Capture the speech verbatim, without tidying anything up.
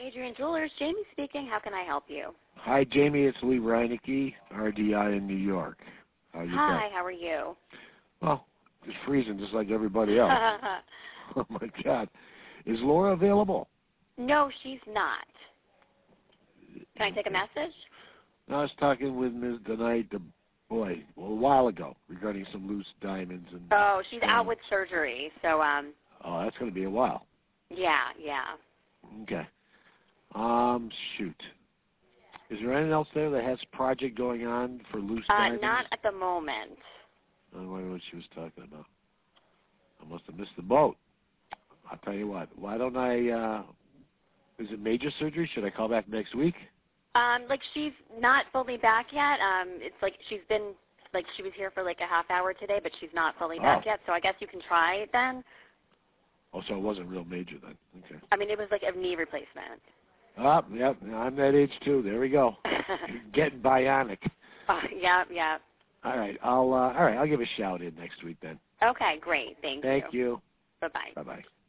Adrian Jewelers, Jamie speaking. How can I help you? Hi, Jamie. It's Lee Reinecke, R D I in New York. How you Hi, been? how are you? Well, just freezing just like everybody else. Oh, my God. Is Laura available? No, she's not. Can I take a message? No, I was talking with Miz Tonight, the boy, well, a while ago regarding some loose diamonds. and. Oh, she's uh, out with surgery, so, um, Oh, that's going to be a while. yeah, yeah. Okay. Um, shoot. Is there anything else there that has a project going on for loose Uh, diamonds? not at the moment. I wonder what she was talking about. I must have missed the boat. I'll tell you what. Why don't I, uh, is it major surgery? Should I call back next week? Um, like, she's not fully back yet. Um, it's like she's been, like, she was here for, like, a half hour today, but she's not fully back Oh. yet, so I guess you can try it then. Oh, so it wasn't real major then. Okay. I mean, it was like a knee replacement. Oh, yep. I'm that age, too. There we go. Getting bionic. Oh, yeah, yeah. All right. I'll, uh, all right. I'll give a shout in next week then. Okay, great. Thank, Thank you. you. Bye-bye. Bye-bye.